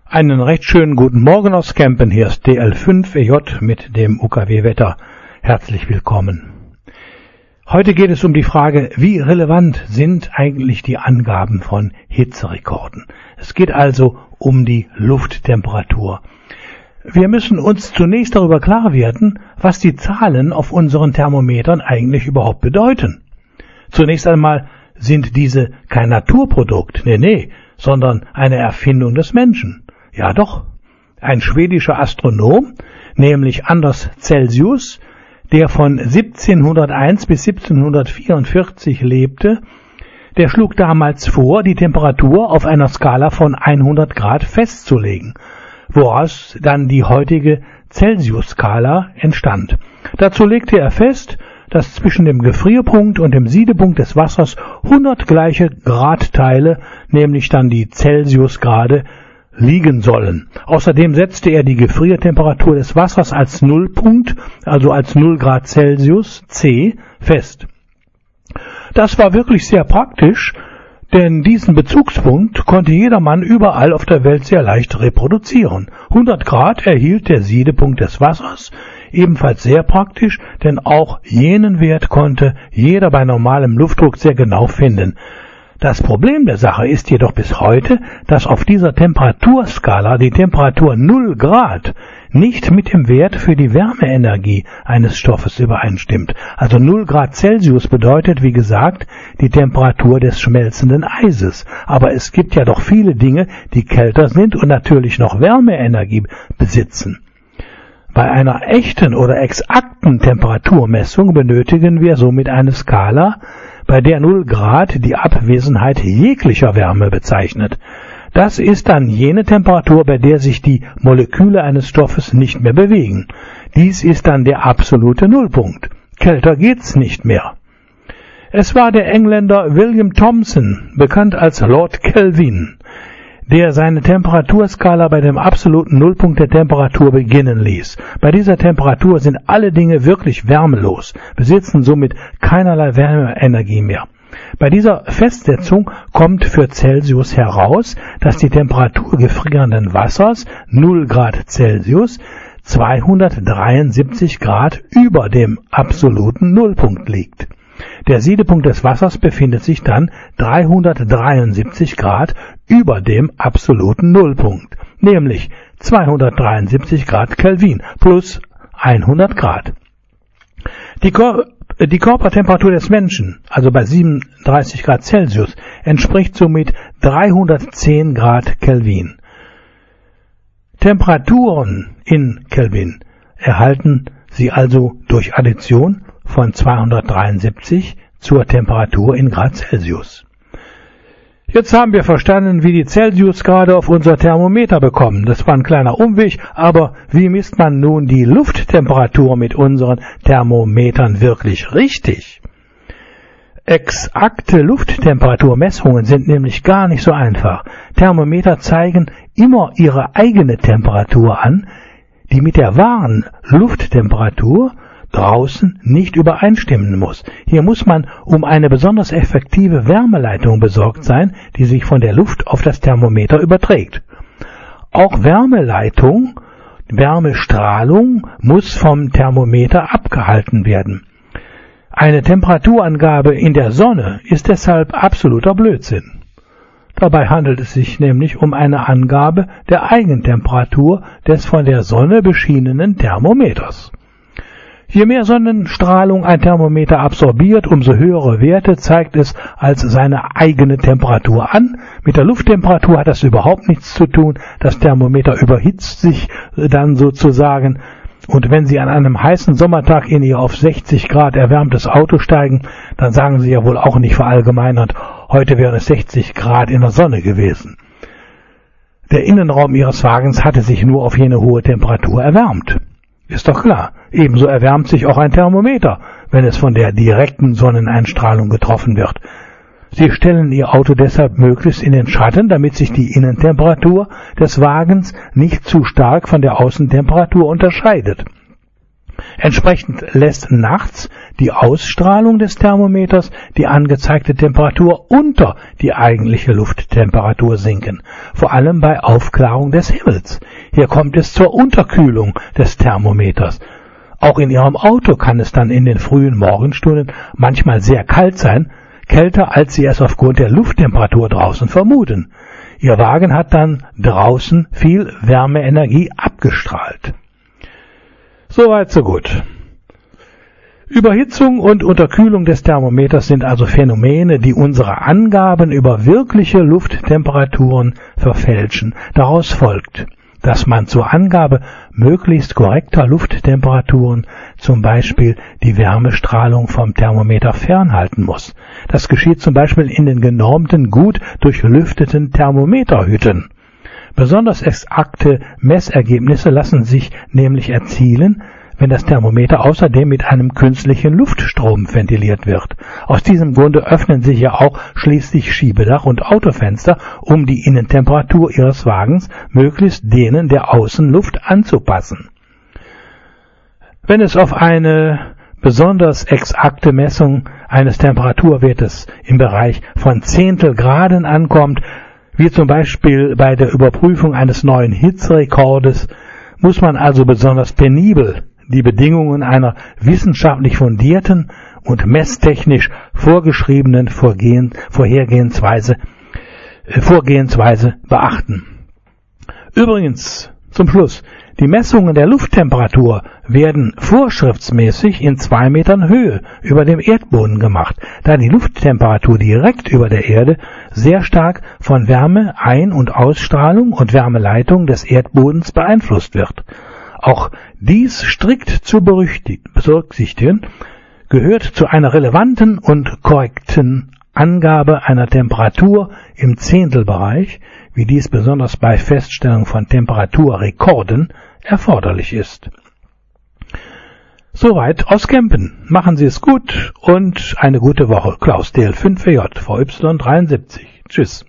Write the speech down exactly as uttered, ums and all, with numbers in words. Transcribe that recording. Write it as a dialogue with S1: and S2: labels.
S1: Einen recht schönen guten Morgen aus Kempen. Hier ist D L fünf E J mit dem U K W-Wetter. Herzlich willkommen. Heute geht es um die Frage, wie relevant sind eigentlich die Angaben von Hitzerekorden? Es geht also um die Lufttemperatur. Wir müssen uns zunächst darüber klar werden, was die Zahlen auf unseren Thermometern eigentlich überhaupt bedeuten. Zunächst einmal sind diese kein Naturprodukt, nee, nee, sondern eine Erfindung des Menschen. Ja doch, ein schwedischer Astronom, nämlich Anders Celsius, der von siebzehnhunderteins bis siebzehnhundertvierundvierzig lebte, der schlug damals vor, die Temperatur auf einer Skala von hundert Grad festzulegen, woraus dann die heutige Celsius-Skala entstand. Dazu legte er fest, dass zwischen dem Gefrierpunkt und dem Siedepunkt des Wassers hundert gleiche Gradteile, nämlich dann die Celsiusgrade, liegen sollen. Außerdem setzte er die Gefriertemperatur des Wassers als Nullpunkt, also als null Grad Celsius, C, fest. Das war wirklich sehr praktisch, denn diesen Bezugspunkt konnte jedermann überall auf der Welt sehr leicht reproduzieren. hundert Grad erhielt der Siedepunkt des Wassers, ebenfalls sehr praktisch, denn auch jenen Wert konnte jeder bei normalem Luftdruck sehr genau finden. Das Problem der Sache ist jedoch bis heute, dass auf dieser Temperaturskala die Temperatur null Grad nicht mit dem Wert für die Wärmeenergie eines Stoffes übereinstimmt. Also null Grad Celsius bedeutet, wie gesagt, die Temperatur des schmelzenden Eises. Aber es gibt ja doch viele Dinge, die kälter sind und natürlich noch Wärmeenergie besitzen. Bei einer echten oder exakten Temperaturmessung benötigen wir somit eine Skala, bei der null Grad die Abwesenheit jeglicher Wärme bezeichnet. Das ist dann jene Temperatur, bei der sich die Moleküle eines Stoffes nicht mehr bewegen. Dies ist dann der absolute Nullpunkt. Kälter geht's nicht mehr. Es war der Engländer William Thomson, bekannt als Lord Kelvin, der seine Temperaturskala bei dem absoluten Nullpunkt der Temperatur beginnen ließ. Bei dieser Temperatur sind alle Dinge wirklich wärmelos, besitzen somit keinerlei Wärmeenergie mehr. Bei dieser Festsetzung kommt für Celsius heraus, dass die Temperatur gefrierenden Wassers, null Grad Celsius, zweihundertdreiundsiebzig Grad über dem absoluten Nullpunkt liegt. Der Siedepunkt des Wassers befindet sich dann dreihundertdreiundsiebzig Grad über dem absoluten Nullpunkt, nämlich zweihundertdreiundsiebzig Grad Kelvin plus hundert Grad. Die, Kor- die Körpertemperatur des Menschen, also bei siebenunddreißig Grad Celsius, entspricht somit dreihundertzehn Grad Kelvin. Temperaturen in Kelvin erhalten Sie also durch Addition von zweihundertdreiundsiebzig zur Temperatur in Grad Celsius. Jetzt haben wir verstanden, wie die Celsiusgrade auf unser Thermometer bekommen. Das war ein kleiner Umweg, aber wie misst man nun die Lufttemperatur mit unseren Thermometern wirklich richtig? Exakte Lufttemperaturmessungen sind nämlich gar nicht so einfach. Thermometer zeigen immer ihre eigene Temperatur an, die mit der wahren Lufttemperatur draußen nicht übereinstimmen muss. Hier muss man um eine besonders effektive Wärmeleitung besorgt sein, die sich von der Luft auf das Thermometer überträgt. Auch Wärmeleitung, Wärmestrahlung muss vom Thermometer abgehalten werden. Eine Temperaturangabe in der Sonne ist deshalb absoluter Blödsinn. Dabei handelt es sich nämlich um eine Angabe der Eigentemperatur des von der Sonne beschienenen Thermometers. Je mehr Sonnenstrahlung ein Thermometer absorbiert, umso höhere Werte zeigt es als seine eigene Temperatur an. Mit der Lufttemperatur hat das überhaupt nichts zu tun. Das Thermometer überhitzt sich dann sozusagen. Und wenn Sie an einem heißen Sommertag in Ihr auf sechzig Grad erwärmtes Auto steigen, dann sagen Sie ja wohl auch nicht verallgemeinert, heute wären es sechzig Grad in der Sonne gewesen. Der Innenraum Ihres Wagens hatte sich nur auf jene hohe Temperatur erwärmt. Ist doch klar, ebenso erwärmt sich auch ein Thermometer, wenn es von der direkten Sonneneinstrahlung getroffen wird. Sie stellen Ihr Auto deshalb möglichst in den Schatten, damit sich die Innentemperatur des Wagens nicht zu stark von der Außentemperatur unterscheidet. Entsprechend lässt nachts die Ausstrahlung des Thermometers die angezeigte Temperatur unter die eigentliche Lufttemperatur sinken, vor allem bei Aufklärung des Himmels. Hier kommt es zur Unterkühlung des Thermometers. Auch in Ihrem Auto kann es dann in den frühen Morgenstunden manchmal sehr kalt sein, kälter als Sie es aufgrund der Lufttemperatur draußen vermuten. Ihr Wagen hat dann draußen viel Wärmeenergie abgestrahlt. Soweit, so gut. Überhitzung und Unterkühlung des Thermometers sind also Phänomene, die unsere Angaben über wirkliche Lufttemperaturen verfälschen. Daraus folgt, dass man zur Angabe möglichst korrekter Lufttemperaturen zum Beispiel die Wärmestrahlung vom Thermometer fernhalten muss. Das geschieht zum Beispiel in den genormten, gut durchlüfteten Thermometerhütten. Besonders exakte Messergebnisse lassen sich nämlich erzielen, wenn das Thermometer außerdem mit einem künstlichen Luftstrom ventiliert wird. Aus diesem Grunde öffnen sich ja auch schließlich Schiebedach und Autofenster, um die Innentemperatur Ihres Wagens möglichst denen der Außenluft anzupassen. Wenn es auf eine besonders exakte Messung eines Temperaturwertes im Bereich von Zehntelgraden ankommt, wie zum Beispiel bei der Überprüfung eines neuen Hitzerekordes, muss man also besonders penibel die Bedingungen einer wissenschaftlich fundierten und messtechnisch vorgeschriebenen Vorgehen, Vorhergehensweise, äh, Vorgehensweise beachten. Übrigens, zum Schluss, die Messungen der Lufttemperatur werden vorschriftsmäßig in zwei Metern Höhe über dem Erdboden gemacht, da die Lufttemperatur direkt über der Erde sehr stark von Wärmeein- und Ausstrahlung und Wärmeleitung des Erdbodens beeinflusst wird. Auch dies strikt zu berücksichtigen gehört zu einer relevanten und korrekten Angabe einer Temperatur im Zehntelbereich, wie dies besonders bei Feststellung von Temperaturrekorden erforderlich ist. Soweit aus Kempen. Machen Sie es gut und eine gute Woche. Klaus D L fünf W J V Y dreiundsiebzig. Tschüss.